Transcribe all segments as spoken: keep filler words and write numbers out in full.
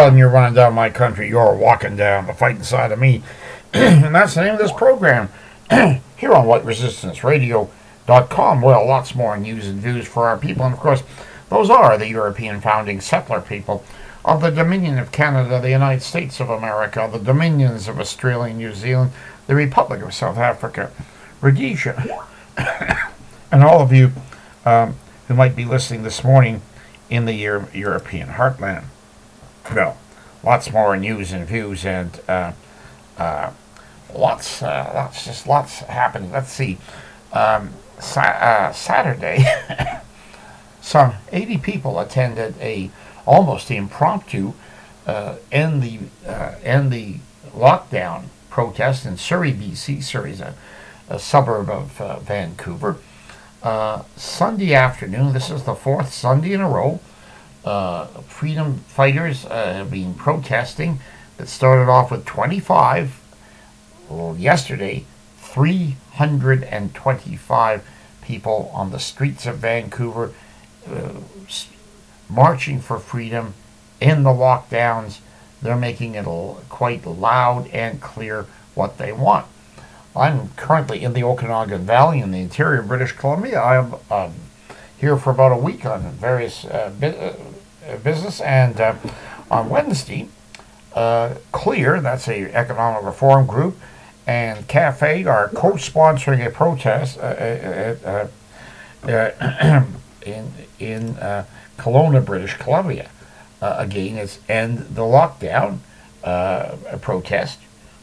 telling you running down my country, you're walking down the fighting side of me. And that's the name of this program here on white resistance radio dot com. Well, lots more news and views for our people. And of course, those are the European founding settler people of the Dominion of Canada, the United States of America, the Dominions of Australia and New Zealand, the Republic of South Africa, Rhodesia, and all of you um, who might be listening this morning in the Euro- European heartland. Well, lots more news and views, and uh, uh, lots, uh, lots, just lots happening. Let's see. Um, sa- uh, Saturday, some eighty people attended a almost impromptu uh, end the uh, end the lockdown protest in Surrey, B C. Surrey is a, a suburb of uh, Vancouver. Uh, Sunday afternoon. This is the fourth Sunday in a row. Uh, freedom fighters uh, have been protesting. That started off with twenty-five. Well, yesterday, three hundred twenty-five people on the streets of Vancouver uh, marching for freedom in the lockdowns. They're making it quite loud and clear what they want. I'm currently in the Okanagan Valley in the interior of British Columbia. I'm um, here for about a week on various uh, bu- uh, business, and uh, on Wednesday, uh, CLEAR, that's a economic reform group, and CAFE are co-sponsoring a protest uh, uh, uh, in in uh, Kelowna, British Columbia. Uh, again, it's end the lockdown uh, protest.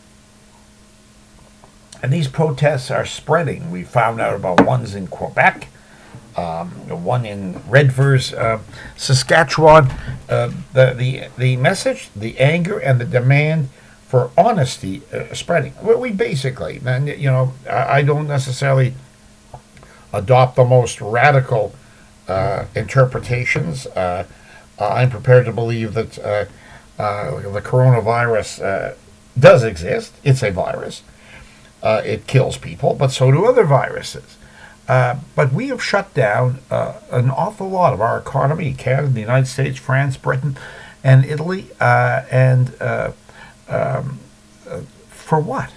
And these protests are spreading. We found out about ones in Quebec, um, one in Redvers, uh, Saskatchewan. Uh, the, the the message, the anger, and the demand for honesty uh, spreading. We, we basically, and you know, I, I don't necessarily adopt the most radical uh, interpretations. Uh, I'm prepared to believe that uh, uh, the coronavirus uh, does exist. It's a virus. Uh, it kills people, but so do other viruses. Uh, but we have shut down uh, an awful lot of our economy. Canada, the United States, France, Britain, and Italy. Uh, and uh, um, uh, for what?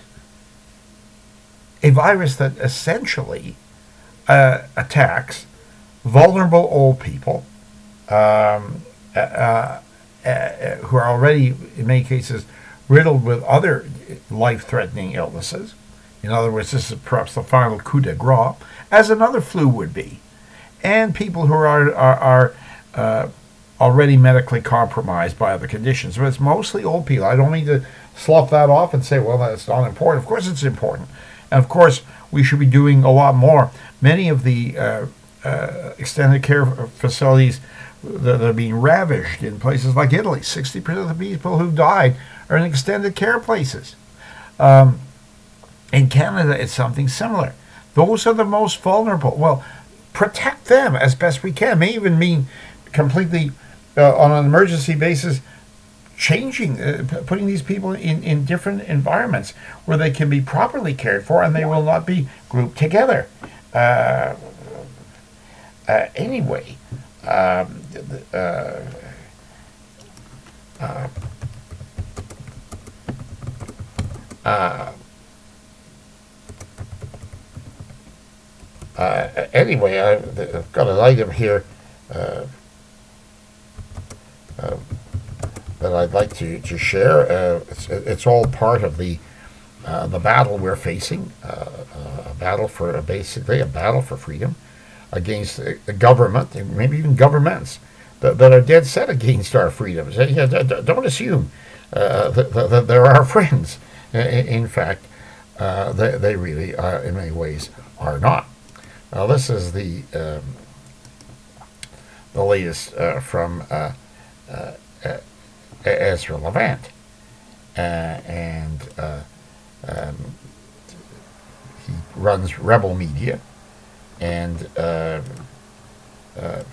A virus that essentially uh, attacks vulnerable old people um, uh, uh, uh, who are already, in many cases, riddled with other life-threatening illnesses. In other words, this is perhaps the final coup de grace, as another flu would be. And people who are, are, are uh, already medically compromised by other conditions. But it's mostly old people. I don't mean to slough that off and say, well, that's not important. Of course it's important. And of course, we should be doing a lot more. Many of the uh, uh, extended care facilities that are being ravaged in places like Italy, sixty percent of the people who died are in extended care places. Um, in Canada, it's something similar. Those are the most vulnerable. Well, protect them as best we can. May even mean completely, uh, on an emergency basis, changing, uh, p- putting these people in, in different environments where they can be properly cared for and they will not be grouped together. Uh, uh, anyway, um, uh, uh, uh, Uh, anyway, I've, I've got an item here uh, uh, that I'd like to, to share. Uh, it's, it's all part of the uh, the battle we're facing, uh, uh, a battle for basically a battle for freedom against a, a government, and maybe even governments that, that are dead set against our freedoms. Uh, yeah, d- d- don't assume uh, that, that, that they're our friends. In, in fact, uh, they, they really, are, in many ways, are not. Now, this is the um, the latest uh, from uh, uh, uh, Ezra Levant, uh, and uh, um, he runs Rebel Media, and uh, uh,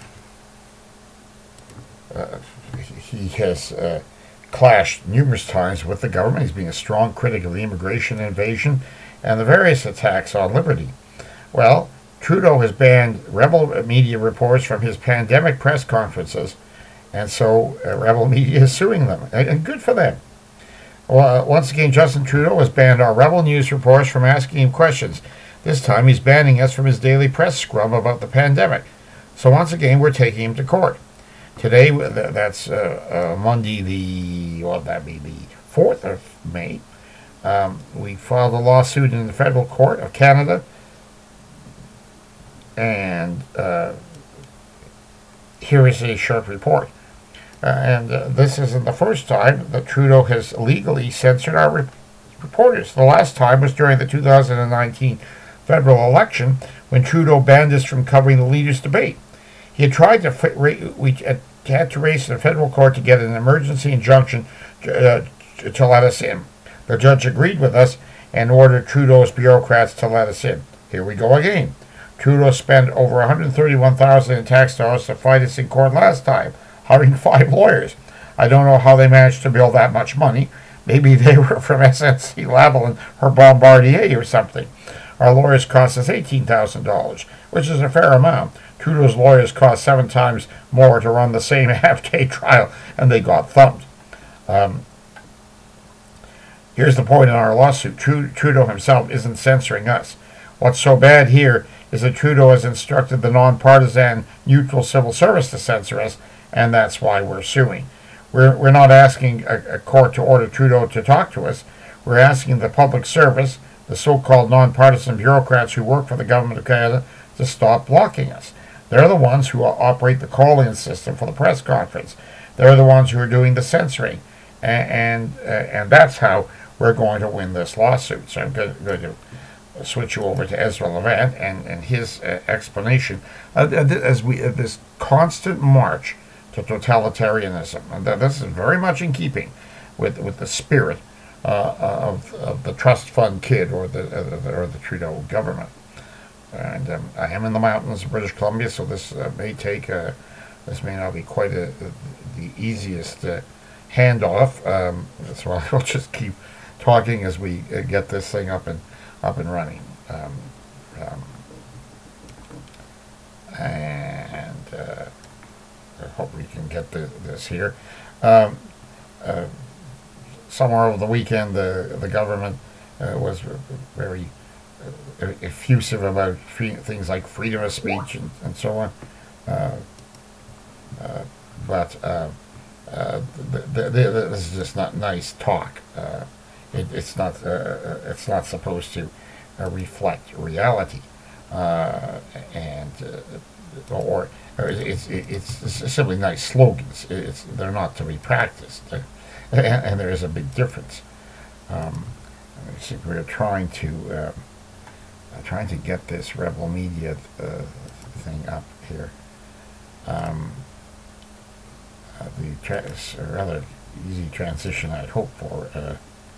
uh, he has uh, clashed numerous times with the government. He's been a strong critic of the immigration invasion and the various attacks on liberty. Well, Trudeau has banned Rebel Media reports from his pandemic press conferences And so uh, Rebel Media is suing them, and, and good for them. Well, uh, once again, Justin Trudeau has banned our Rebel News reporters from asking him questions. This time he's banning us from his daily press scrum about the pandemic. So once again, we're taking him to court. Today, that's uh, uh, Monday, the, well, that'd be the fourth of May. Um, we filed a lawsuit in the Federal Court of Canada. And uh, here is a short report. Uh, and uh, this isn't the first time that Trudeau has legally censored our re- reporters. The last time was during the two thousand nineteen federal election when Trudeau banned us from covering the leaders' debate. He had tried to fi- ra- we had to race to the federal court to get an emergency injunction to, uh, to let us in. The judge agreed with us and ordered Trudeau's bureaucrats to let us in. Here we go again. Trudeau spent over one hundred thirty-one thousand dollars in tax dollars to fight us in court last time, hiring five lawyers. I don't know how they managed to bill that much money. Maybe they were from S N C Lavalin or Bombardier or something. Our lawyers cost us eighteen thousand dollars, which is a fair amount. Trudeau's lawyers cost seven times more to run the same half-day trial, and they got thumped. Um, here's the point in our lawsuit. Trudeau himself isn't censoring us. What's so bad here is that Trudeau has instructed the nonpartisan, neutral civil service to censor us, and that's why we're suing. We're, we're not asking a, a court to order Trudeau to talk to us. We're asking the public service, the so-called nonpartisan bureaucrats who work for the government of Canada, to stop blocking us. They're the ones who operate the call-in system for the press conference. They're the ones who are doing the censoring. And and, uh, and that's how we're going to win this lawsuit. So I'm going to switch you over to Ezra Levant and, and his uh, explanation uh, as we uh, this constant march to totalitarianism. And this is very much in keeping with, with the spirit uh, of, of the trust fund kid or the, uh, or the Trudeau government. And um, I am in the mountains of British Columbia, so this uh, may take, uh, this may not be quite a, a, the easiest uh, handoff. Um, so I'll just keep talking as we uh, get this thing up and up and running. Um, um, and uh, I hope we can get the, this here. Um, uh, somewhere over the weekend, the the government uh, was very effusive about free, things like freedom of speech and, and so on. Uh, uh, but uh, uh, the, the, the, this is just not nice talk. Uh, it, it's not. Uh, it's not supposed to uh, reflect reality, uh, and uh, or, or it's, it's it's simply nice slogans. It's they're not to be practiced, and, and there is a big difference. Um, we're trying to. Uh, I'm trying to get this Rebel Media uh, thing up here. Um, uh, the tra- a rather easy transition I'd hoped for uh,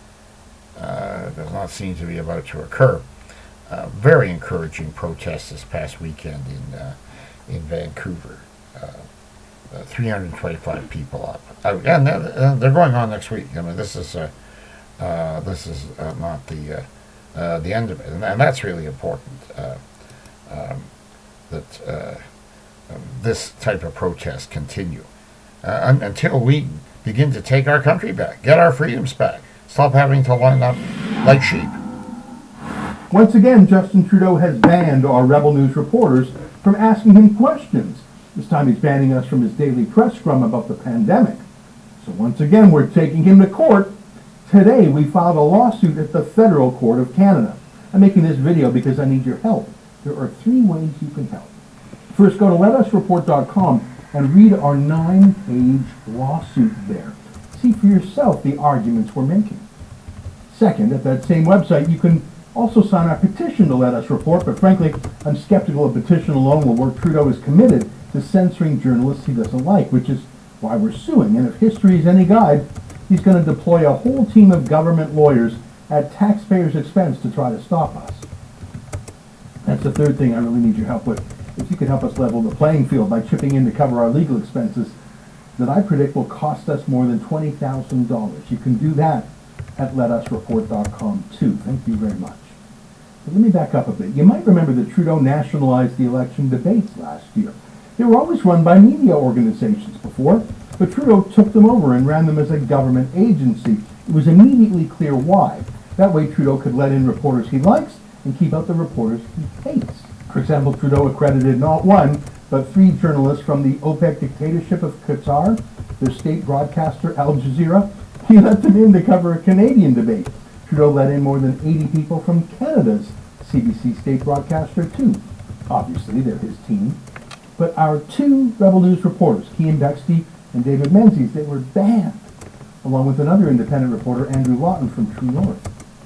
uh, does not seem to be about to occur. Uh, very encouraging protests this past weekend in uh, in Vancouver. Uh, uh, three hundred twenty-five people up, out, and they're, they're going on next week. I mean, this is uh, uh, this is uh, not the uh, Uh, the end of it, and, and that's really important. Uh, um, that uh, um, this type of protest continue uh, un- until we begin to take our country back, get our freedoms back, stop having to line up like sheep. Once again, Justin Trudeau has banned our Rebel News reporters from asking him questions. This time he's banning us from his daily press scrum about the pandemic. So once again, we're taking him to court. Today, we filed a lawsuit at the Federal Court of Canada. I'm making this video because I need your help. There are three ways you can help. First, go to let us report dot com and read our nine-page lawsuit there. See for yourself the arguments we're making. Second, at that same website, you can also sign our petition to Let Us Report, but frankly, I'm skeptical a petition alone will work. Trudeau is committed to censoring journalists he doesn't like, which is why we're suing. And if history is any guide, he's going to deploy a whole team of government lawyers at taxpayers' expense to try to stop us. That's the third thing I really need your help with. If you could help us level the playing field by chipping in to cover our legal expenses that I predict will cost us more than twenty thousand dollars. You can do that at let us report dot com too. Thank you very much. But let me back up a bit. You might remember that Trudeau nationalized the election debates last year. They were always run by media organizations before. But Trudeau took them over and ran them as a government agency. It was immediately clear why. That way Trudeau could let in reporters he likes and keep out the reporters he hates. For example, Trudeau accredited not one, but three journalists from the OPEC dictatorship of Qatar, their state broadcaster Al Jazeera. He let them in to cover a Canadian debate. Trudeau let in more than eighty people from Canada's C B C state broadcaster too. Obviously, they're his team. But our two Rebel News reporters, Cian Bexte and David Menzies, they were banned, along with another independent reporter, Andrew Lawton from True North.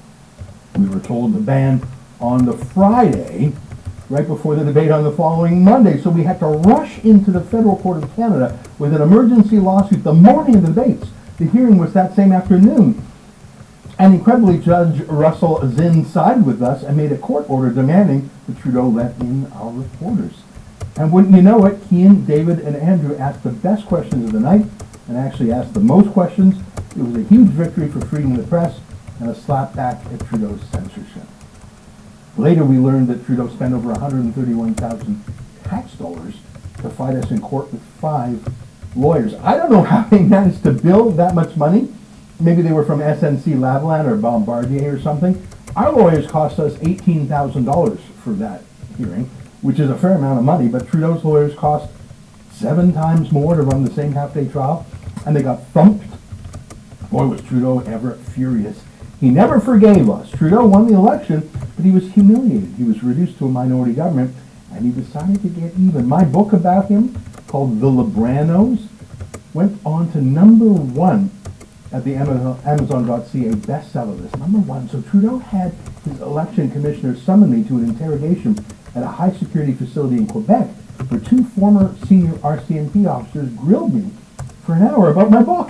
We were told the ban on the Friday, right before the debate on the following Monday, so we had to rush into the Federal Court of Canada with an emergency lawsuit the morning of the debates. The hearing was that same afternoon. And incredibly, Judge Russell Zinn sided with us and made a court order demanding that Trudeau let in our reporters. And wouldn't you know it, Cian, David, and Andrew asked the best questions of the night and actually asked the most questions. It was a huge victory for freedom of the press and a slap back at Trudeau's censorship. Later, we learned that Trudeau spent over one hundred thirty-one thousand tax dollars to fight us in court with five lawyers. I don't know how they managed to bill that much money. Maybe they were from S N C Lavalin or Bombardier or something. Our lawyers cost us eighteen thousand dollars for that hearing, which is a fair amount of money, but Trudeau's lawyers cost seven times more to run the same half-day trial, and they got thumped. Boy, was Trudeau ever furious. He never forgave us. Trudeau won the election, but he was humiliated. He was reduced to a minority government, and he decided to get even. My book about him, called The Libranos, went on to number one at the Amazon dot C A bestseller list. Number one. So Trudeau had his election commissioner summon me to an interrogation at a high-security facility in Quebec, where two former senior R C M P officers grilled me for an hour about my book.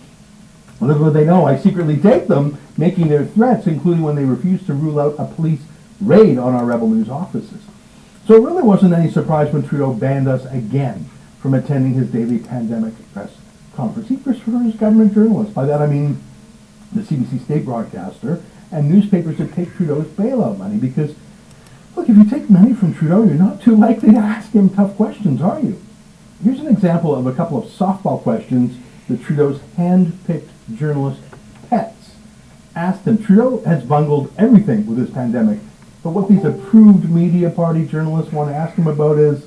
Little did they know, I secretly taped them making their threats, including when they refused to rule out a police raid on our Rebel News offices. So it really wasn't any surprise when Trudeau banned us again from attending his daily pandemic press conference. He prefers government journalists. By that I mean the C B C state broadcaster and newspapers that take Trudeau's bailout money, because, look, if you take money from Trudeau, you're not too likely to ask him tough questions, are you? Here's an example of a couple of softball questions that Trudeau's hand-picked journalist pets asked him. Trudeau has bungled everything with this pandemic, but what these approved media party journalists want to ask him about is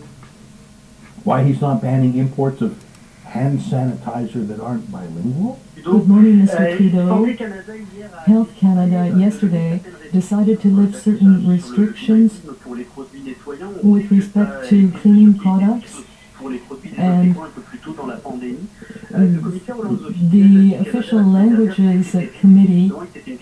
why he's not banning imports of hand sanitizer that aren't bilingual. Good morning, Mister Trudeau. Health Canada yesterday decided to lift certain restrictions with respect to cleaning products, and uh, the official languages committee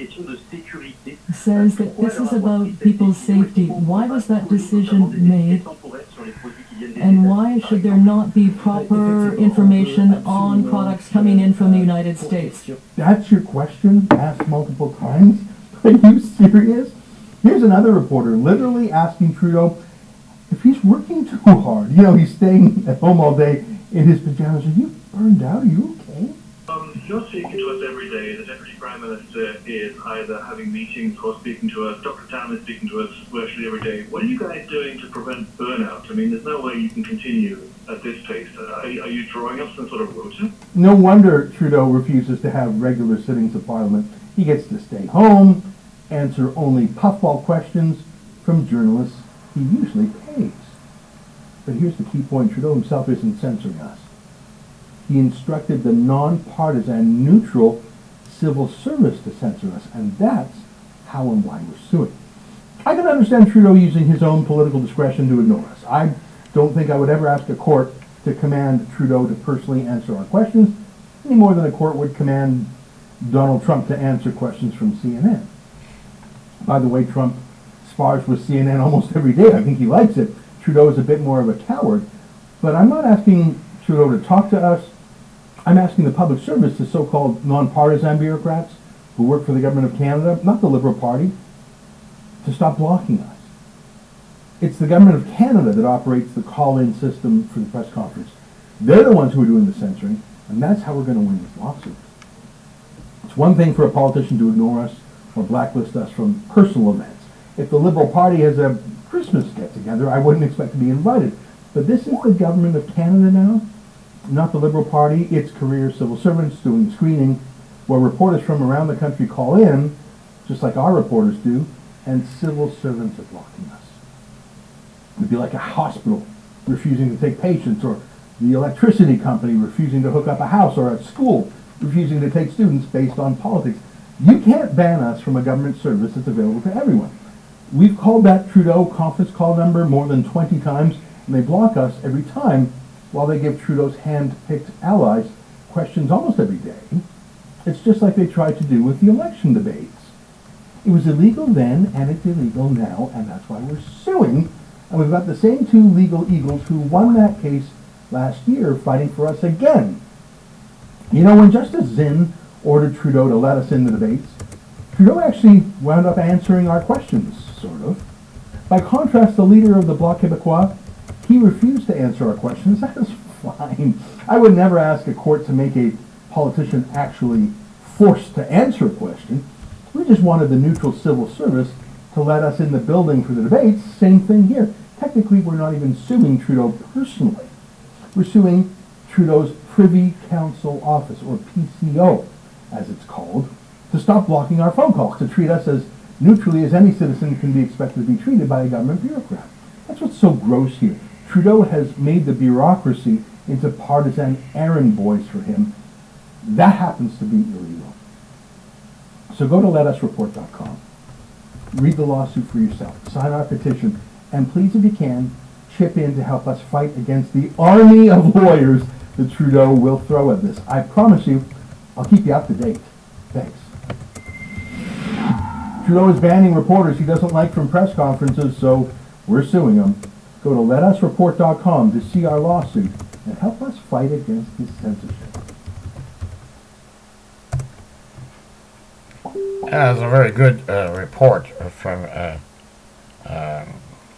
says that this is about people's safety. Why was that decision made? And why should there not be proper information on products coming in from the United States? That's your question, asked multiple times? Are you serious? Here's another reporter literally asking Trudeau if he's working too hard. You know, he's staying at home all day in his pajamas. Are you burned out? Are you okay? Um, you're speaking to us every day. The Deputy Prime Minister is either having meetings or speaking to us. Doctor Tam is speaking to us virtually every day. What are you guys doing to prevent burnout? I mean, there's no way you can continue at this pace. Uh, are, are you drawing up some sort of rota? No wonder Trudeau refuses to have regular sittings of Parliament. He gets to stay home, answer only puffball questions from journalists he usually pays. But here's the key point. Trudeau himself isn't censoring us. He instructed the non-partisan, neutral civil service to censor us, and that's how and why we're suing. I can understand Trudeau using his own political discretion to ignore us. I don't think I would ever ask a court to command Trudeau to personally answer our questions, any more than a court would command Donald Trump to answer questions from C N N. By the way, Trump spars with C N N almost every day. I think he likes it. Trudeau is a bit more of a coward, but I'm not asking Trudeau to talk to us. I'm asking the public service, the so-called non-partisan bureaucrats who work for the government of Canada, not the Liberal Party, to stop blocking us. It's the government of Canada that operates the call-in system for the press conference. They're the ones who are doing the censoring, and that's how we're going to win this lawsuit. It's one thing for a politician to ignore us or blacklist us from personal events. If the Liberal Party has a Christmas get-together, I wouldn't expect to be invited. But this is the government of Canada now, not the Liberal Party, it's career civil servants doing screening, where reporters from around the country call in, just like our reporters do, and civil servants are blocking us. It'd be like a hospital refusing to take patients, or the electricity company refusing to hook up a house, or a school refusing to take students based on politics. You can't ban us from a government service that's available to everyone. We've called that Trudeau conference call number more than twenty times, and they block us every time while they give Trudeau's hand-picked allies questions almost every day. It's just like they tried to do with the election debates. It was illegal then, and it's illegal now, and that's why we're suing. And we've got the same two legal eagles who won that case last year fighting for us again. You know, when Justice Zinn ordered Trudeau to let us in the debates, Trudeau actually wound up answering our questions, sort of. By contrast, the leader of the Bloc Québécois, he refused to answer our questions. That is fine. I would never ask a court to make a politician actually forced to answer a question. We just wanted the neutral civil service to let us in the building for the debates. Same thing here. Technically, we're not even suing Trudeau personally. We're suing Trudeau's Privy Council Office, or P C O, as it's called, to stop blocking our phone calls, to treat us as neutrally as any citizen can be expected to be treated by a government bureaucrat. That's what's so gross here. Trudeau has made the bureaucracy into partisan errand boys for him. That happens to be illegal. So go to let us report dot com. Read the lawsuit for yourself. Sign our petition. And please, if you can, chip in to help us fight against the army of lawyers that Trudeau will throw at this. I promise you, I'll keep you up to date. Thanks. Trudeau is banning reporters he doesn't like from press conferences, so we're suing him. Go to let us report dot com to see our lawsuit and help us fight against this censorship. That's a very good uh, report from uh, um,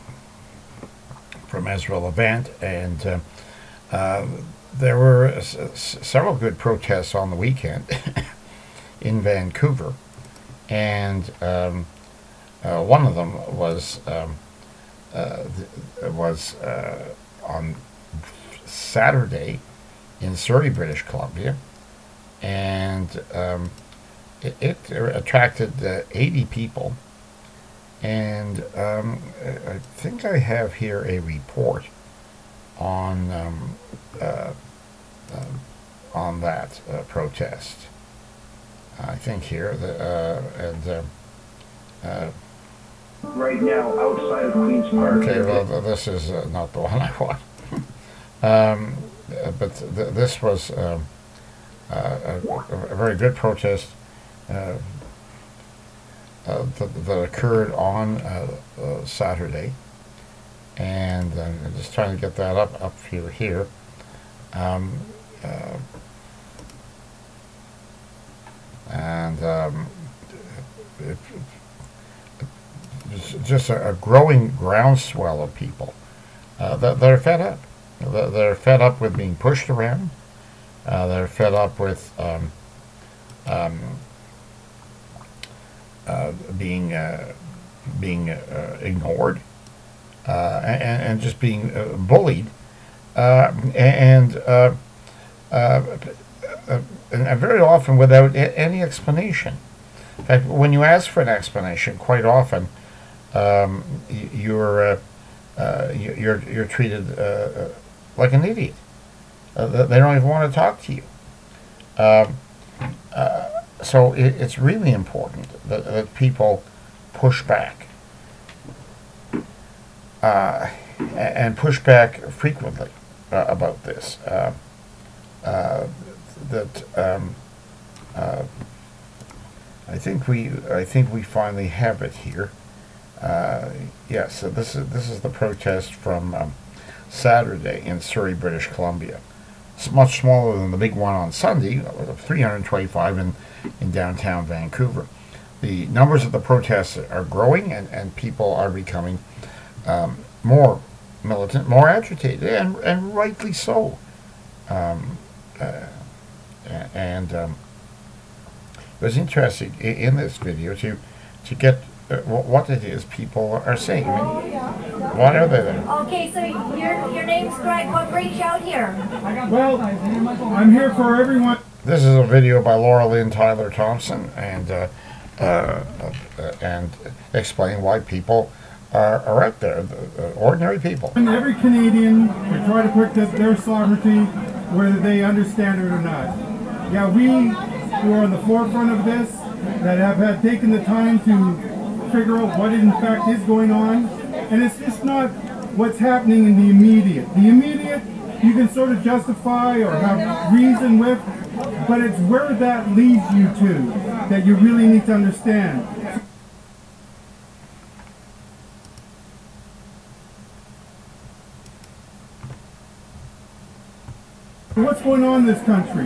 from Ezra Levant, and uh, uh, there were s- s- several good protests on the weekend in Vancouver, and um, uh, one of them was um, uh, th- was uh, on Saturday in Surrey, British Columbia, and um, it, it attracted uh, eighty people. And um, I think I have here a report on um, uh, uh, on that uh, protest. I think here, the, uh, and uh, uh, right now outside of Queen's Park. okay, well, th- this is uh, not the one I want. um, uh, but th- this was um, uh, a, a very good protest. Uh, Uh, that, that occurred on uh, uh, Saturday, and I'm just trying to get that up up here. Here, um, uh, and um, it, it, it's just a, a growing groundswell of people uh, that they're fed up. They're they're fed up with being pushed around. Uh, they're fed up with um, um, Uh, being uh, being uh, ignored uh, and, and just being uh, bullied uh, and, uh, uh, uh, and very often without a- any explanation. In fact, when you ask for an explanation, quite often um, y- you're uh, uh, y- you're you're treated uh, like an idiot. Uh, they don't even want to talk to you. Um, uh, So it, it's really important that, that people push back uh, and push back frequently uh, about this. Uh, uh, that um, uh, I think we I think we finally have it here. Uh, yes, so this is this is the protest from um, Saturday in Surrey, British Columbia. It's much smaller than the big one on Sunday, three hundred twenty-five in, in downtown Vancouver. The numbers of the protests are growing, and, and people are becoming um, more militant, more agitated, and, and rightly so. Um, uh, and um, it was interesting in, in this video to to get uh, wh- what it is people are saying. I mean, why are they there? Okay, so your your name's Greg. What brings you out here? Well, I'm here for everyone. This is a video by Laura Lynn Tyler Thompson, and uh, uh, uh, and explain why people are, are out there, the, the ordinary people. And every Canadian to try to protect their sovereignty, whether they understand it or not. Yeah, we who are on the forefront of this, that have had taken the time to figure out what in fact is going on, and it's just not what's happening in the immediate. The immediate you can sort of justify or have reason with, but it's where that leads you to that you really need to understand. What's going on in this country?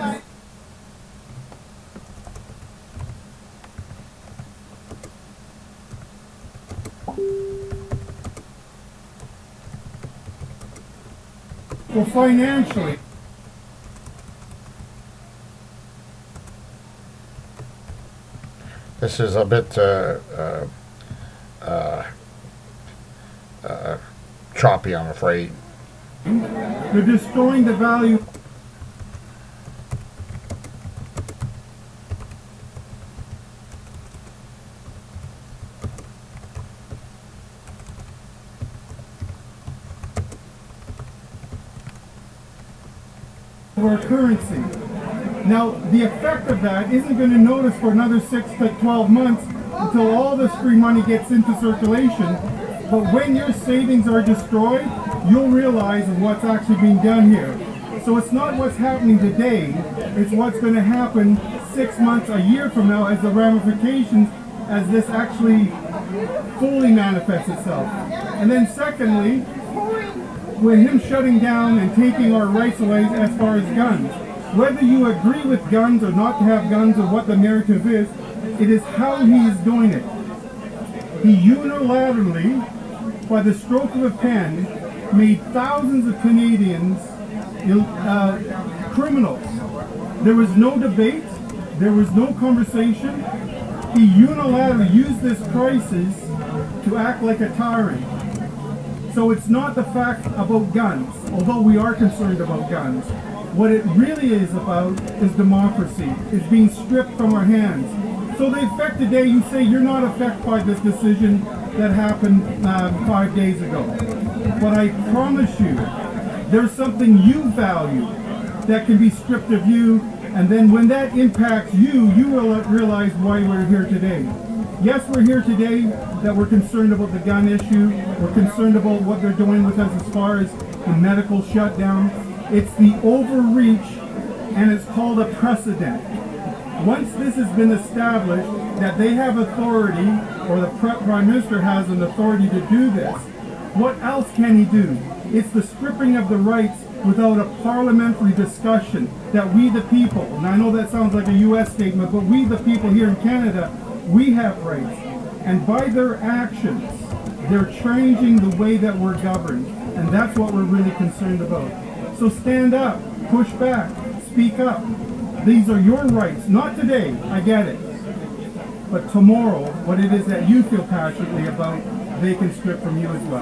Well, financially, This is a bit uh, uh, uh, uh, choppy, I'm afraid. they're destroying the value. Of our currency. Now, the effect of that isn't going to notice for another six to twelve months until all this free money gets into circulation. But when your savings are destroyed, you'll realize what's actually being done here. So it's not what's happening today, it's what's going to happen six months, a year from now as the ramifications, as this actually fully manifests itself. And then secondly, with him shutting down and taking our rights away as far as guns. Whether you agree with guns or not to have guns or what the narrative is, it is how he is doing it. He unilaterally, by the stroke of a pen, made thousands of Canadians uh, criminals. There was no debate, there was no conversation. He unilaterally used this crisis to act like a tyrant. So it's not the fact about guns, although we are concerned about guns. What it really is about is democracy. It's being stripped from our hands. So the effect today, you say you're not affected by this decision that happened um, five days ago. But I promise you, there's something you value that can be stripped of you, and then when that impacts you, you will realize why we're here today. Yes, we're here today that we're concerned about the gun issue. We're concerned about what they're doing with us as far as the medical shutdown. It's the overreach, and it's called a precedent. Once this has been established that they have authority, or the Prime Minister has an authority to do this, what else can he do? It's the stripping of the rights without a parliamentary discussion that we the people, and I know that sounds like a U S statement, but we the people here in Canada, we have rights. And by their actions, they're changing the way that we're governed. And that's what we're really concerned about. So stand up, push back, speak up. These are your rights, not today, I get it. But tomorrow, what it is that you feel passionately about, they can strip from you as well.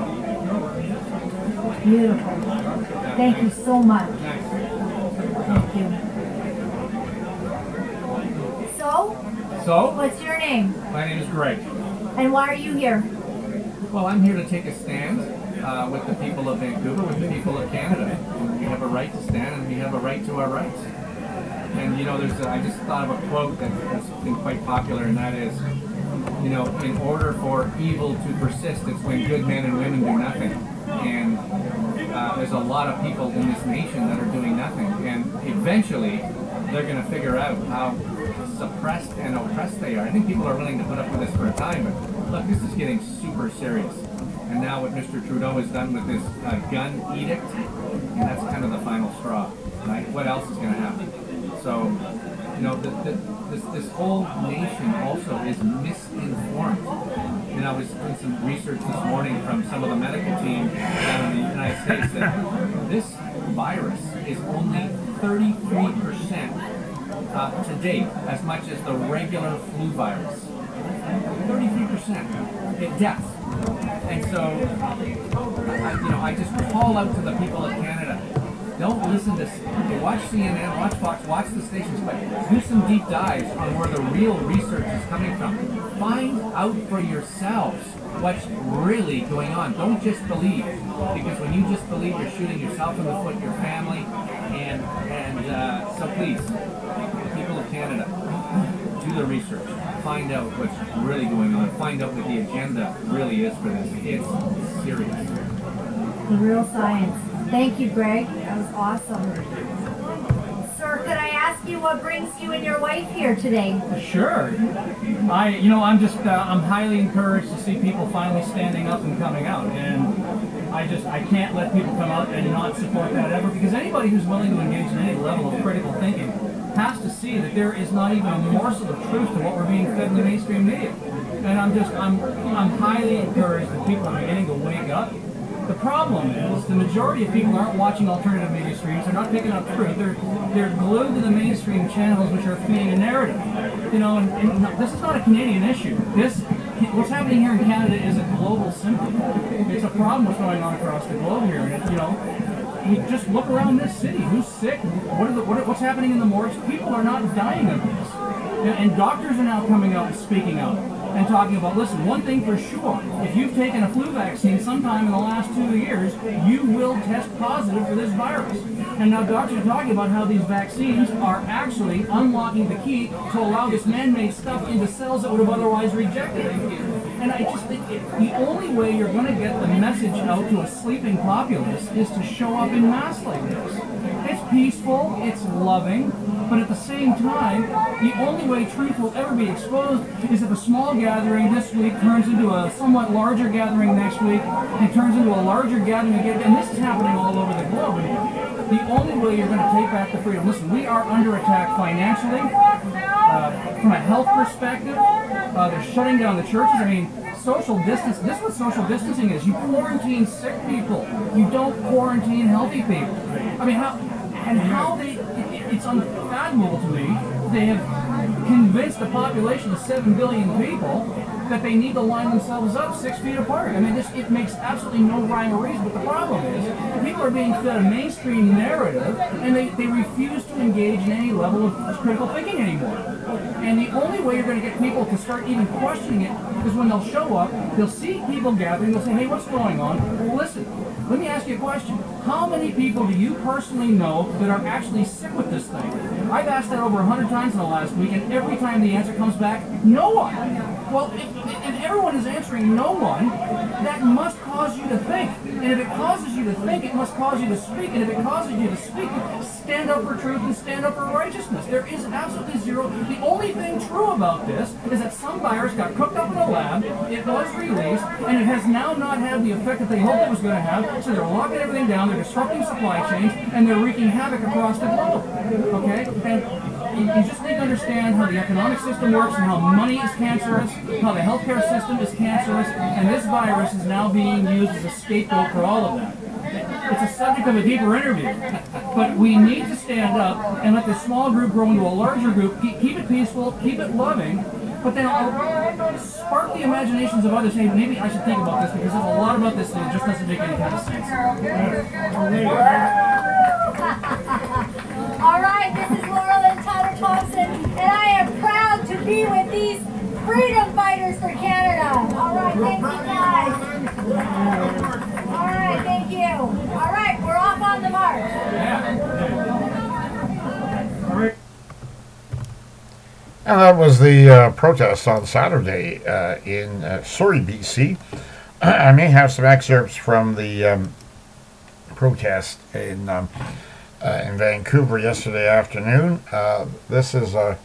Beautiful. Thank you so much. Thank you. So, So, what's your name? my name is Greg. And why are you here? Well, I'm here to take a stand uh, with the people of Vancouver, with the people of Canada. We have a right to stand, and we have a right to our rights. And you know, there's a, I just thought of a quote that has been quite popular, and that is, you know, in order for evil to persist, it's when good men and women do nothing. And uh, there's a lot of people in this nation that are doing nothing, and eventually they're going to figure out how suppressed and oppressed they are. I think people are willing to put up with this for a time, but look, this is getting super serious. And now what Mister Trudeau has done with this uh, gun edict, and that's kind of the final straw, right? What else is going to happen? So, you know, the, the, this, this whole nation also is misinformed. You know, I was doing some research this morning from some of the medical team down in the United States that this virus is only thirty-three percent uh, to date, as much as the regular flu virus. thirty-three percent it deaths. And so, I, you know, I just call out to the people of Canada. Don't listen to, watch C N N, watch Fox, watch the stations, but do some deep dives on where the real research is coming from. Find out for yourselves what's really going on. Don't just believe, because when you just believe, you're shooting yourself in the foot, your family, and and uh, so please, people of Canada, do the research. Find out what's really going on. Find out what the agenda really is for this. It's serious. The real science. Thank you, Greg. That was awesome. Sir, could I ask you what brings you and your wife here today? Sure. I, you know, I'm just, uh, I'm highly encouraged to see people finally standing up and coming out. And I just, I can't let people come out and not support that effort, because anybody who's willing to engage in any level of critical thinking has to see that there is not even a morsel of truth to what we're being fed in the mainstream media. And I'm just, I'm, I'm highly encouraged that people are beginning to wake up. The problem is the majority of people aren't watching alternative media streams. They're not picking up truth. They're they're glued to the mainstream channels, which are feeding a narrative. You know, and, and no, this is not a Canadian issue. This what's happening here in Canada is a global symptom. It's a problem what's going on across the globe here. And it, you know, you just look around this city. Who's sick? What are the what are, what's happening in the morgues? People are not dying of this, and, and doctors are now coming out and speaking out and talking about, listen, one thing for sure, if you've taken a flu vaccine sometime in the last two years, you will test positive for this virus. And now doctors are talking about how these vaccines are actually unlocking the key to allow this man-made stuff into cells that would have otherwise rejected it. And I just think it, the only way you're going to get the message out to a sleeping populace is to show up in mass like this. It's peaceful, it's loving, but at the same time, the only way truth will ever be exposed is if a small gathering this week turns into a somewhat larger gathering next week, and turns into a larger gathering again, and this is happening all over the globe. And the only way you're going to take back the freedom, listen, we are under attack financially, uh, from a health perspective, uh, they're shutting down the churches. I mean, social distance, this is what social distancing is. You quarantine sick people. You don't quarantine healthy people. I mean, how, and how they, it, it's unfathomable to me, they have convinced a population of seven billion people that they need to line themselves up six feet apart. I mean, this, it makes absolutely no rhyme or reason, but the problem is, people are being fed a mainstream narrative, and they, they refuse to engage in any level of critical thinking anymore. And the only way you're going to get people to start even questioning it is when they'll show up, they'll see people gathering, they'll say, hey, what's going on? Well, listen, let me ask you a question. How many people do you personally know that are actually sick with this thing? I've asked that over a hundred times in the last week, and every time the answer comes back, no one. Well, if, if everyone is answering no one, that must cause you to think. And if it causes you to think, it must cause you to speak. And if it causes you to speak, stand up for truth and stand up for righteousness. There is absolutely zero. The only thing true about this is that some virus got cooked up in a lab, it was released, and it has now not had the effect that they hoped it was going to have. So they're locking everything down, they're disrupting supply chains, and they're wreaking havoc across the globe. Okay? And you just need to understand how the economic system works and how money is cancerous, how the healthcare system is cancerous, and this virus is now being used as a scapegoat for all of that. It's a subject of a deeper interview, but we need to stand up and let this small group grow into a larger group, keep, keep it peaceful, keep it loving, but then I'll spark the imaginations of others. Hey, maybe I should think about this, because there's a lot about this that just doesn't make any kind of sense. All right, this is Laurel and Tyler Thompson, and I am proud to be with these freedom fighters for Canada. All right, thank you guys. All right, thank you. All right, we're off on the march. And that was the uh, protest on Saturday uh, in uh, Surrey, B C. I may have some excerpts from the um, protest in um, uh, in Vancouver yesterday afternoon. Uh, this is a,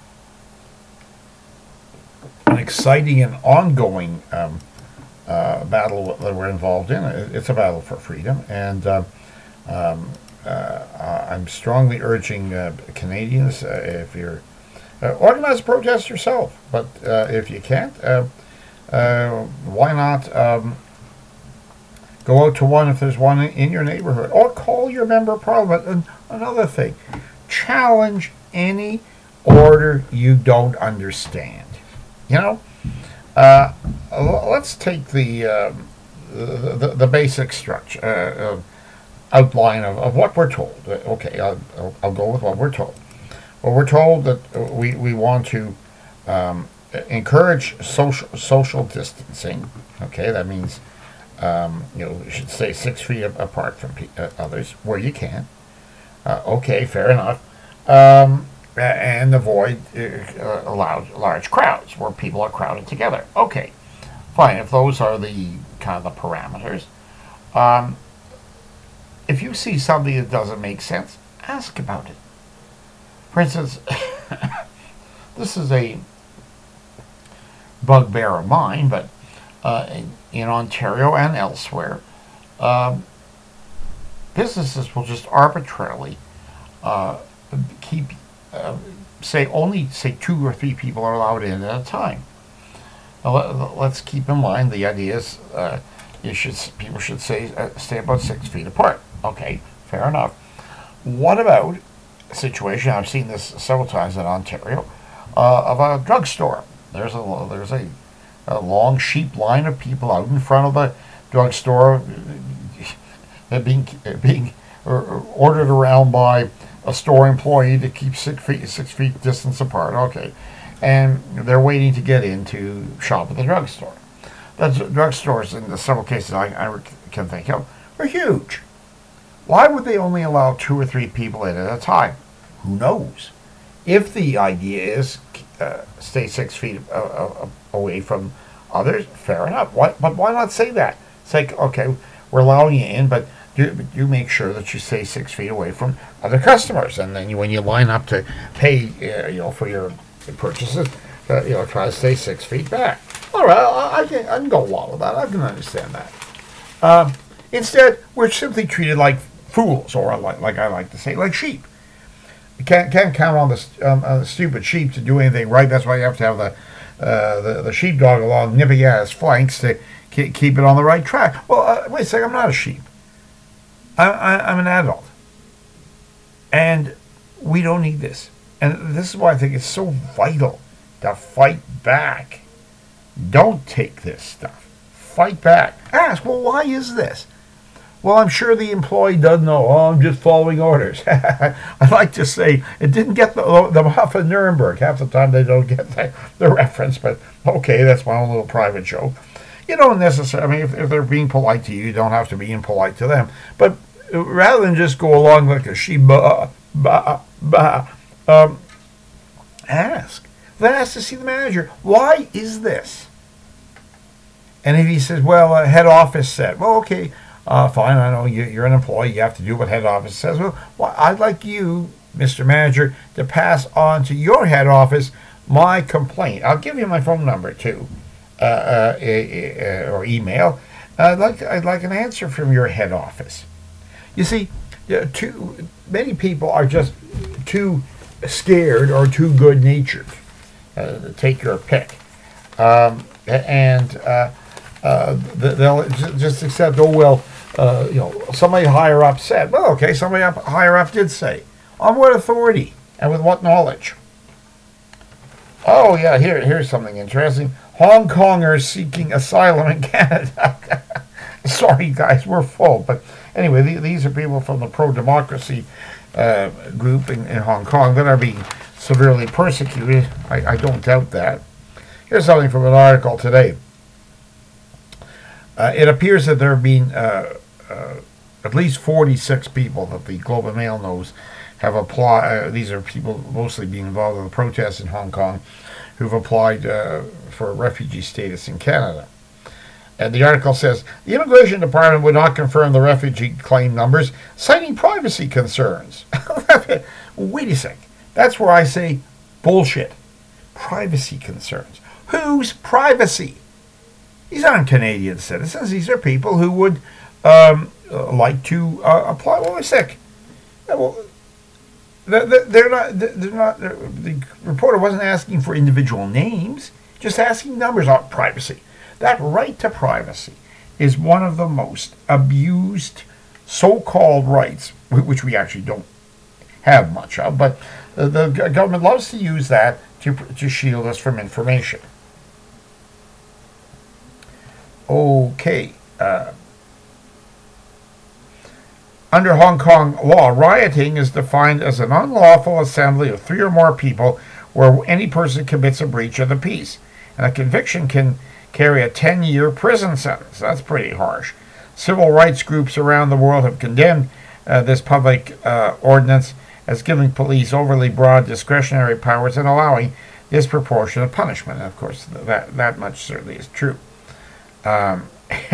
an exciting and ongoing um, uh, battle that we're involved in. It's a battle for freedom, and uh, um, uh, I'm strongly urging uh, Canadians, uh, if you're Uh, organize a protest yourself, but uh, if you can't, uh, uh, why not um, go out to one if there's one in, in your neighborhood, or call your member of parliament. And another thing, challenge any order you don't understand. You know, Uh, l- let's take the, um, the, the the basic structure uh, uh, outline of, of what we're told. Uh, Okay, I'll, I'll, I'll go with what we're told. Well, we're told that uh, we, we want to um, encourage social social distancing. Okay, that means um, you know you should stay six feet a- apart from pe- uh, others where you can. Uh, okay, fair enough. Um, a- and avoid uh, uh, loud, large crowds where people are crowded together. Okay, fine. If those are the kind of the parameters, um, if you see something that doesn't make sense, ask about it. For instance, this is a bugbear of mine, but uh, in, in Ontario and elsewhere, um, businesses will just arbitrarily uh, keep, uh, say, only say two or three people are allowed in at a time. Now, let, let's keep in mind the idea is uh, you should people should say uh, stay about six feet apart. Okay, fair enough. What about a situation? I've seen this several times in Ontario uh, of a drugstore. There's a there's a, a long sheep line of people out in front of the drugstore, uh, being being ordered around by a store employee to keep six feet six feet distance apart. Okay, and they're waiting to get in to shop at the drugstore. The drugstores, in the several cases I, I can think of, are huge. Why would they only allow two or three people in at a time? Who knows? If the idea is uh, stay six feet uh, uh, away from others, fair enough. Why, but why not say that? Say, okay, we're allowing you in, but do, do make sure that you stay six feet away from other customers. And then you, when you line up to pay, uh, you know, for your purchases, uh, you know, try to stay six feet back. All right, I, I, can, I can go along with that. I can understand that. Um, instead, we're simply treated like fools, or like, like I like to say, like sheep. You can't can't count on the um, on the stupid sheep to do anything right. That's why you have to have the uh, the, the sheepdog along, nipping at its flanks to keep, keep it on the right track. Well, uh, wait a second. I'm not a sheep. I, I, I'm an adult, and we don't need this. And this is why I think it's so vital to fight back. Don't take this stuff. Fight back. Ask, well, why is this? Well, I'm sure the employee doesn't know. Oh, I'm just following orders. I like to say it didn't get the, them off of Nuremberg. Half the time they don't get the, the reference, but okay, that's my own little private joke. You don't necessarily, I mean, if, if they're being polite to you, you don't have to be impolite to them. But rather than just go along like a she, ba, ba, ba, um, ask. Then ask to see the manager. Why is this? And if he says, well, uh, head office said, well, okay, Uh, fine, I know you, you're an employee. You have to do what head office says. Well, well, I'd like you, Mister Manager, to pass on to your head office my complaint. I'll give you my phone number too, uh, uh, uh, or email. I'd like I'd like an answer from your head office. You see, uh, too many people are just too scared or too good natured. Uh, take your pick, um, and uh, uh, they'll just accept. Oh well. Uh, you know, somebody higher up said, well, okay, somebody up, higher up did say. On what authority and with what knowledge? Oh, yeah, here, here's something interesting. Hong Kongers seeking asylum in Canada. Sorry, guys, we're full. But anyway, th- these are people from the pro-democracy uh, group in, in Hong Kong that are being severely persecuted. I, I don't doubt that. Here's something from an article today. Uh, it appears that there have been uh, uh, at least forty-six people that the Globe and Mail knows have applied. Uh, these are people mostly being involved in the protests in Hong Kong who've applied uh, for refugee status in Canada. And the article says, the Immigration Department would not confirm the refugee claim numbers, citing privacy concerns. Wait a sec. That's where I say bullshit. Privacy concerns. Whose privacy? These aren't Canadian citizens. These are people who would um, uh, like to uh, apply. Well, wait a sec. Well, they're not. They're not. They're, the reporter wasn't asking for individual names, just asking numbers on privacy. That right to privacy is one of the most abused so-called rights, which we actually don't have much of. But the government loves to use that to to shield us from information. Okay. Uh, under Hong Kong law, rioting is defined as an unlawful assembly of three or more people where any person commits a breach of the peace. And a conviction can carry a ten-year prison sentence. That's pretty harsh. Civil rights groups around the world have condemned uh, this public uh, ordinance as giving police overly broad discretionary powers and allowing disproportionate punishment. And of course, that, that much certainly is true. Um,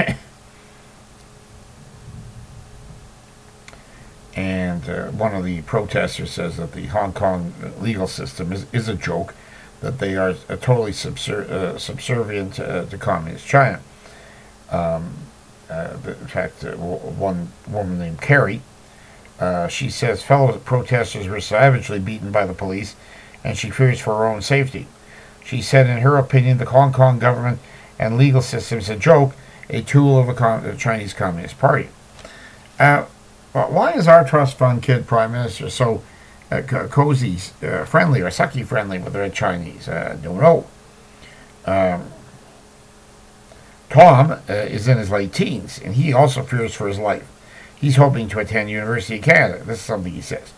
and uh, one of the protesters says that the Hong Kong legal system is, is a joke, that they are uh, totally subser- uh, subservient uh, to communist China. Um, uh, in fact, uh, one woman named Carrie, uh, she says fellow protesters were savagely beaten by the police, and she fears for her own safety. She said, in her opinion, the Hong Kong government and legal system is a joke, a tool of the, Com- the Chinese Communist Party. Uh, why is our trust fund kid prime minister so uh, co- cozy, uh, friendly, or sucky friendly with the Chinese? I uh, don't know. Um, Tom uh, is in his late teens, and he also fears for his life. He's hoping to attend University of Canada. This is something he says.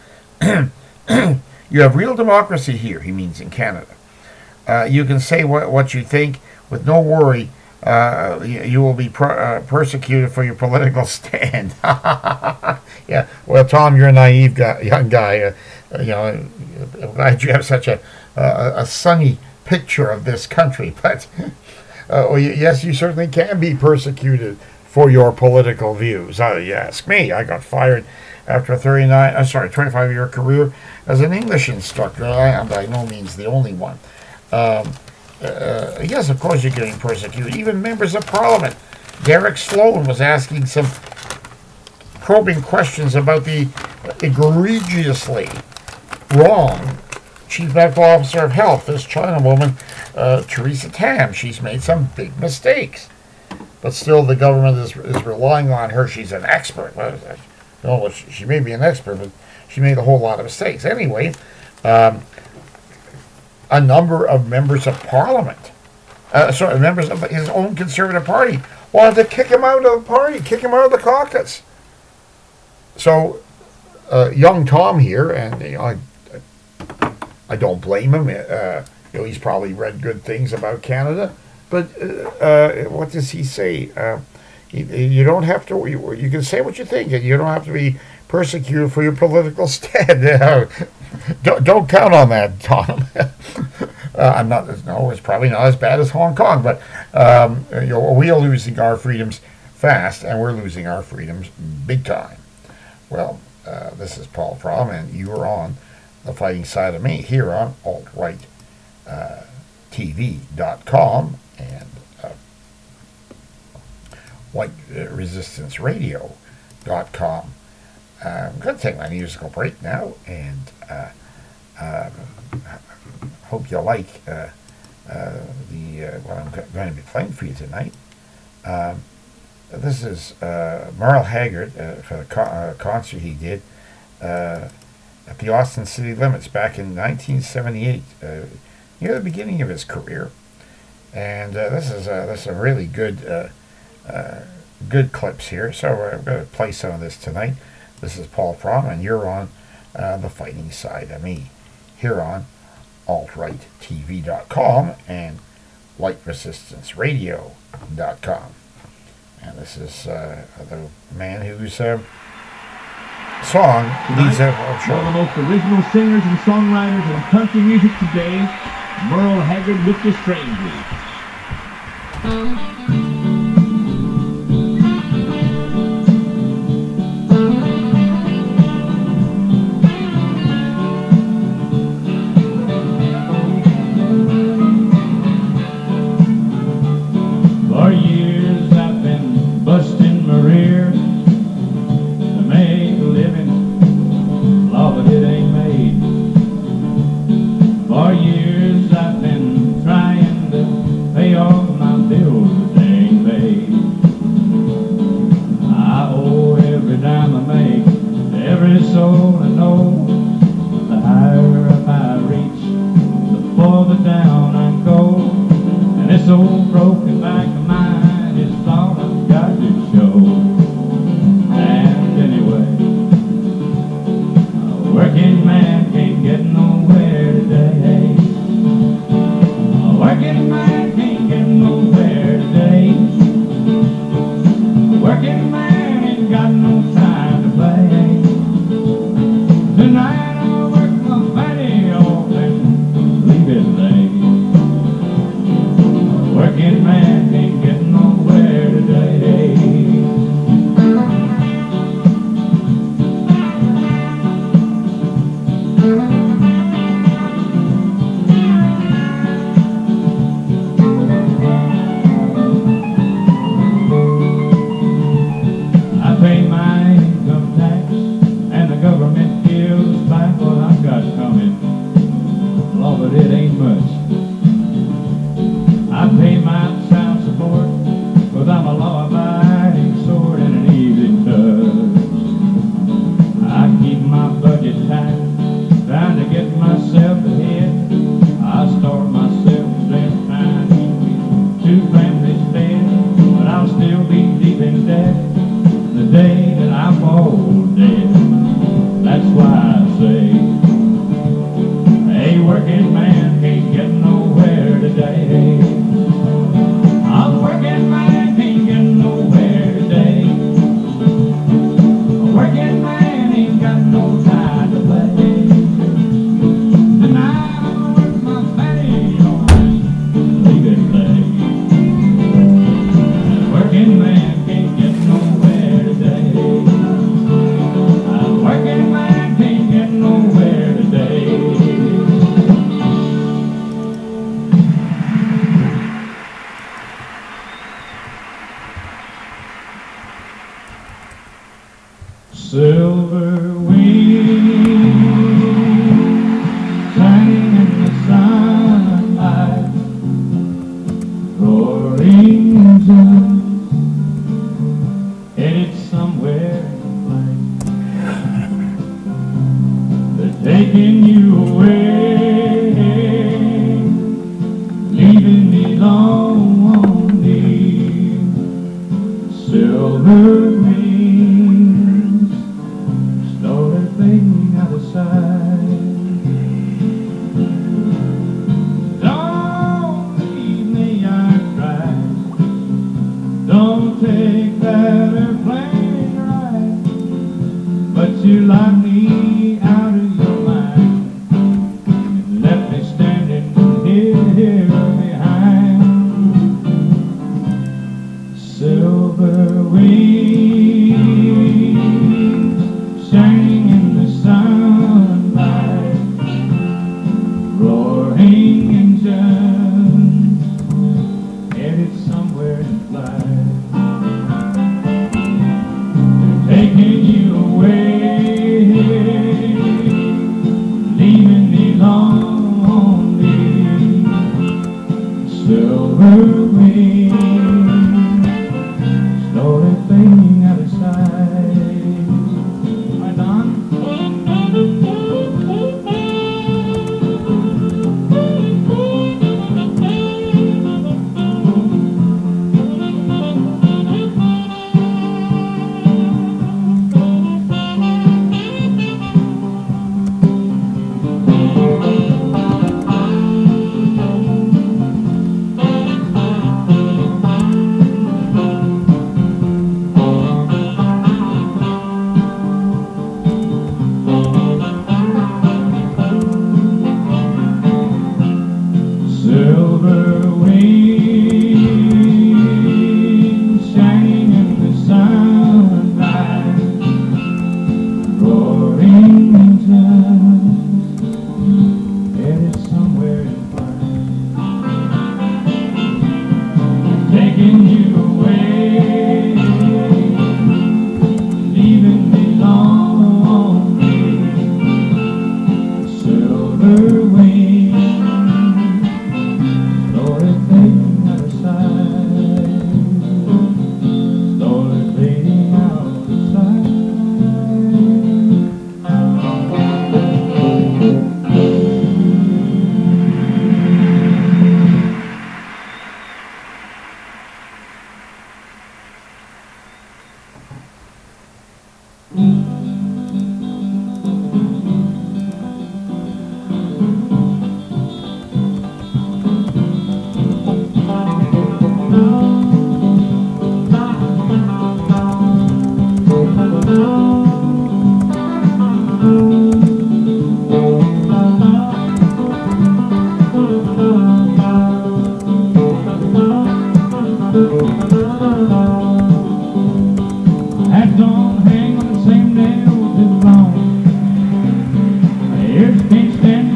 You have real democracy here, he means in Canada. Uh, you can say what, what you think with no worry. Uh, you, you will be per, uh, persecuted for your political stand. Yeah, well, Tom, you're a naive guy, young guy. Uh, you know, I'm glad you have such a, a, a sunny picture of this country. But uh, well, yes, you certainly can be persecuted for your political views. Uh, you ask me. I got fired after a thirty-nine, uh, sorry, twenty-five year career as an English instructor. I am by no means the only one. Um, uh, yes, of course you're getting persecuted. Even members of Parliament. Derek Sloan was asking some probing questions about the egregiously wrong Chief Medical Officer of Health, this China woman, uh, Teresa Tam. She's made some big mistakes. But still, the government is, is relying on her. She's an expert. What is that? No, she, she may be an expert, but she made a whole lot of mistakes. Anyway, um, a number of members of Parliament, uh, sorry, members of his own Conservative Party, wanted to kick him out of the party, kick him out of the caucus. So, uh, young Tom here, and you know, I, I don't blame him. Uh, you know, he's probably read good things about Canada, but uh, uh, what does he say? Uh, you, you don't have to. You, you can say what you think, and you don't have to be persecuted for your political stand. don't, don't count on that, Tom. uh, I'm not. No, it's probably not as bad as Hong Kong, but um, you know, we are losing our freedoms fast, and we're losing our freedoms big time. Well, uh, this is Paul Fromm, and you are on the fighting side of me here on alt right T V dot com and uh, white resistance radio dot com. Uh, I'm going to take my musical break now, and uh, uh, hope you like uh, uh, the uh, what I'm going to be playing for you tonight. Um, this is uh, Merle Haggard uh, for the co- uh, concert he did uh, at the Austin City Limits back in nineteen seventy-eight, uh, near the beginning of his career. And uh, this is uh, this is a really good uh, uh, good clips here. So uh, I'm going to play some of this tonight. This is Paul Fromm, and you're on uh, the fighting side of me here on alt right T V dot com and white resistance radio dot com. And this is uh, the man whose uh, song leads up our show. One of the most original singers and songwriters in country music today, Merle Haggard with The Strangers. For years I've been busting my rear to make a living, law, but it ain't made. For years I've been trying to pay off my bills, but they ain't paid. I owe every dime I make to every soul I know. The higher up I reach, the farther down I go. And this old broken back of mine is I pay my income tax, and the government gives back what I've got coming. Lord, but it ain't much. I pay my child support, cause I'm a law-abiding sword and an easy touch. I keep my budget tight, trying to get myself ahead. I starve myself to death, trying to keep two families fed, but I'll still be deep in debt the day that I fall dead. That's why I say, a working man can't get nowhere today. A working man can't get nowhere today. A working man ain't got no time to play. Tonight I'm gonna work my belly on leave it play. A working man can't get nowhere today. A working man can't get nowhere today. Silver wings shining in the sunlight, roaring engines headed somewhere in flight. They're taking you away, leaving me lonely. Silver wings slowly fading out of sight. Don't leave me, I cried. Don't take that airplane ride, but you lock me out of your mind.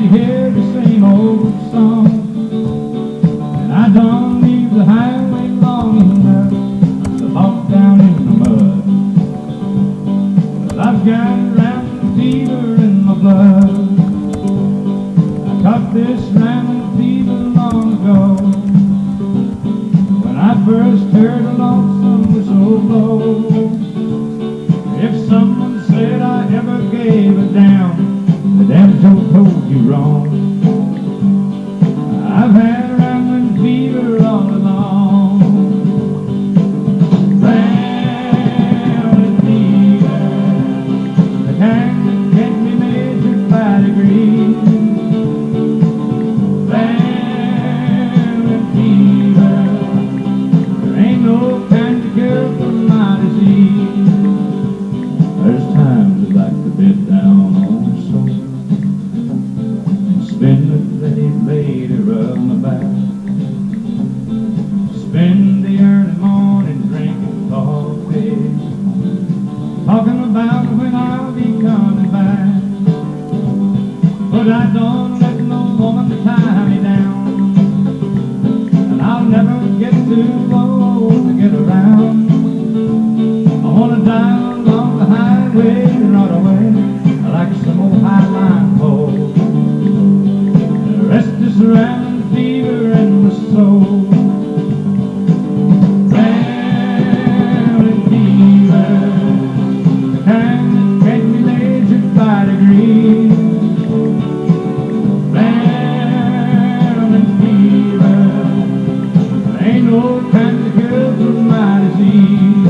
you hear the same old song. And I don't leave the highway long enough to walk down in the mud. Well, I've got rambling fever in my blood. I caught this rambling fever long ago, when I first heard a lonesome whistle blow. If someone said I ever gave it down, the damn Joe told you wrong. I've had rambling fever all along. Rambling fever, the kind that can't be measured by degrees. Rambling fever, there ain't no kind of cure for my disease. There's times I like to bed down on the sofa and spend the day later rub my back. Spend the early morning drinking coffee, talking about when I'll be coming back. But I don't let no woman tie me down, and I'll never get too old to get around. I wanna die along the highway right away, like some old highline pole. The rest is rambling fever in my soul. Rambling fever, the kind that can't be measured by degrees. Rambling fever, there ain't no kind of cure for my disease.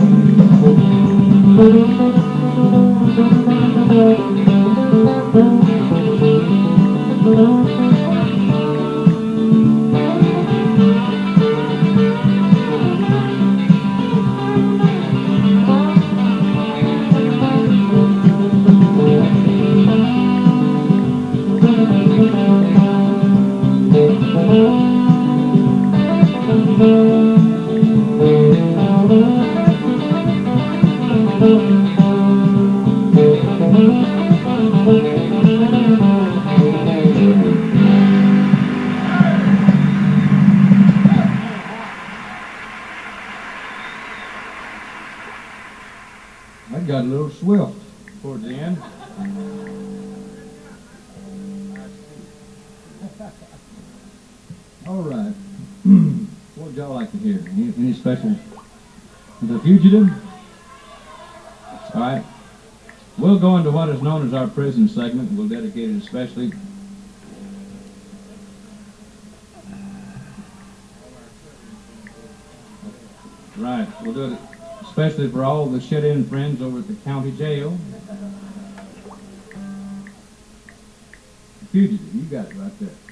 I got a little swift towards the end. All right. What would y'all like to hear? Any, any special? The Fugitive? All right. We'll go into what is known as our prison segment. We'll dedicate it especially Right. We'll do it especially for all the shut-in friends over at the county jail. The Fugitive, you got it right there.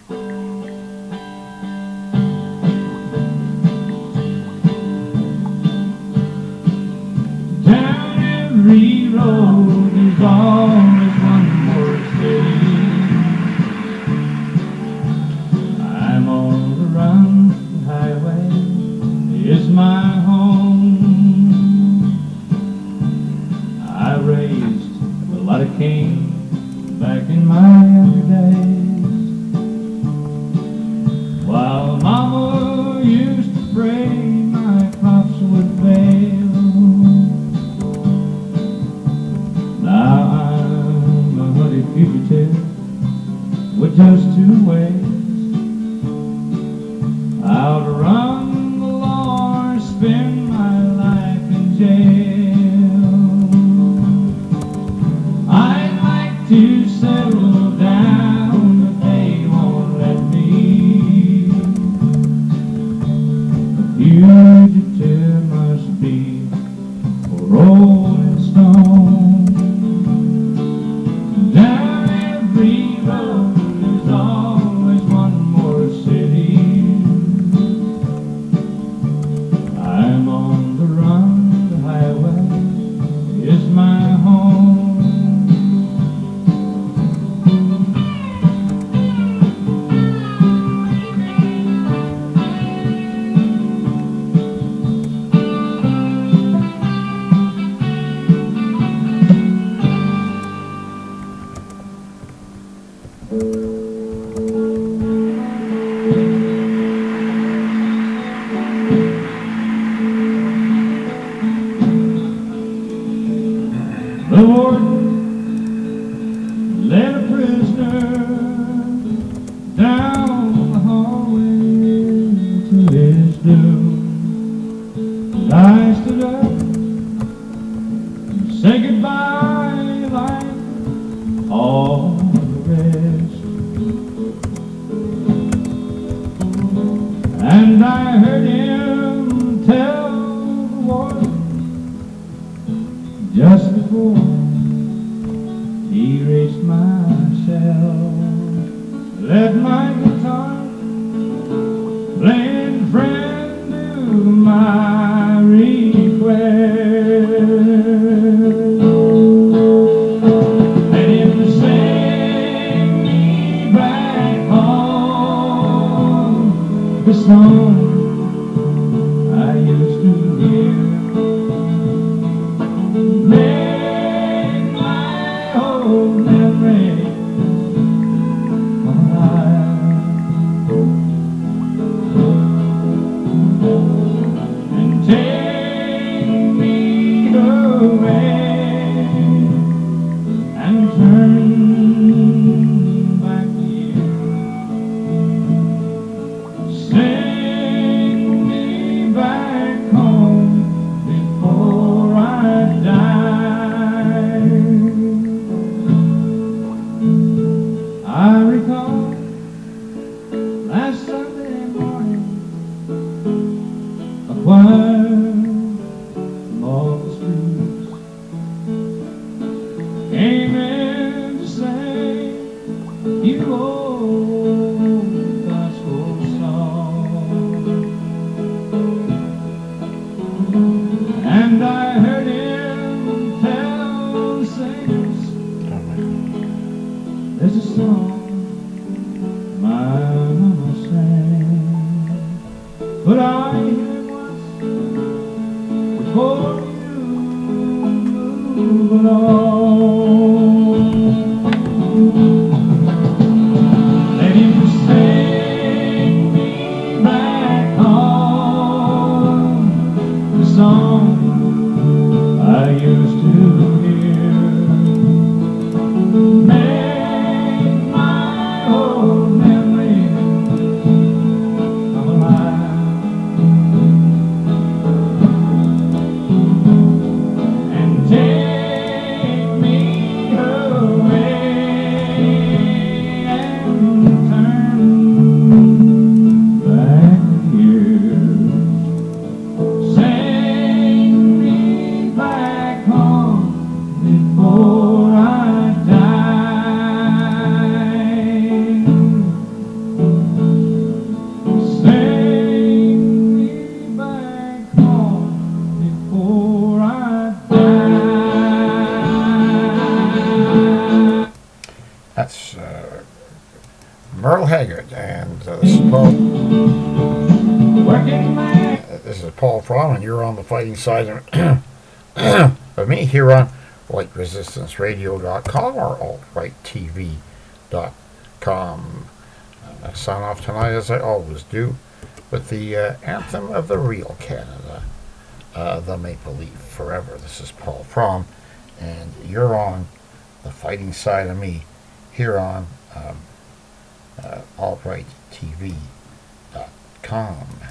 Down every road there's always one more city. I'm on the run, the highway is my home. I raised a lot of kings back in my younger days, while Mama used to pray my crops would fail. Now I'm a hooded fugitive with just two ways: I'll run the law or spend my life in jail. I'd like to settle down, but they won't let me. A fugitive must be a rolling stone. Down every road there's always one more city. I'm on the run, the highway is my home. led a prisoner down the hallway to his doom. And I stood up and said goodbye like all the rest. And I heard him tell the warden just before he raised my cell, let my guitar playing friend to my request. Let him sing me back home the song I used to hear. Make my old memory alive, and take me away and turn back here. Sing me back home before I die. I recall last Sunday morning, a choir from all the streets came in to sing you old gospel song, and I heard him tell the singers, there's a song my mama sang, but I hear it once before you move along. Let him sing me back home the song I used to hear. Make my old memory come alive, and take me away and turn back here. Sing me back home before I die. Sing me back home before I die. That's uh, Merle Haggard, and uh, this is Paul. Working man. uh, This is Paul Fromm, and you're on the fighting side of, of me here on Light Resistance Radio dot com or alt right T V dot com. I sign off tonight, as I always do, with the uh, anthem of the real Canada, uh, the Maple Leaf Forever. This is Paul Fromm, and you're on the fighting side of me here on um, uh, alt right T V dot com.